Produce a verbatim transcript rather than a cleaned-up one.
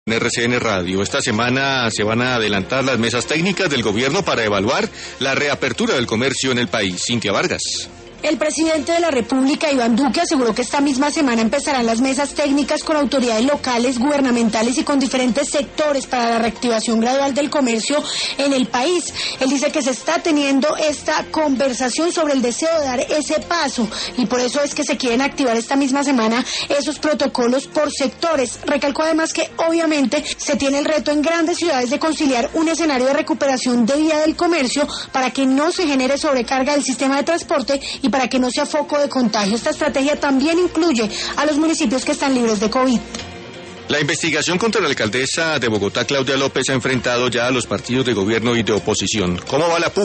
En R C N Radio, esta semana se van a adelantar las mesas técnicas del gobierno para evaluar la reapertura del comercio en el país. Cintia Vargas. El presidente de la República, Iván Duque, aseguró que esta misma semana empezarán las mesas técnicas con autoridades locales, gubernamentales y con diferentes sectores para la reactivación gradual del comercio en el país. Él dice que se está teniendo esta conversación sobre el deseo de dar ese paso y por eso es que se quieren activar esta misma semana esos protocolos por sectores. Recalcó además que obviamente se tiene el reto en grandes ciudades de conciliar un escenario de recuperación de vida del comercio para que no se genere sobrecarga del sistema de transporte y para que no sea foco de contagio. Esta estrategia también incluye a los municipios que están libres de COVID. La investigación contra la alcaldesa de Bogotá, Claudia López, ha enfrentado ya a los partidos de gobierno y de oposición. ¿Cómo va la puja?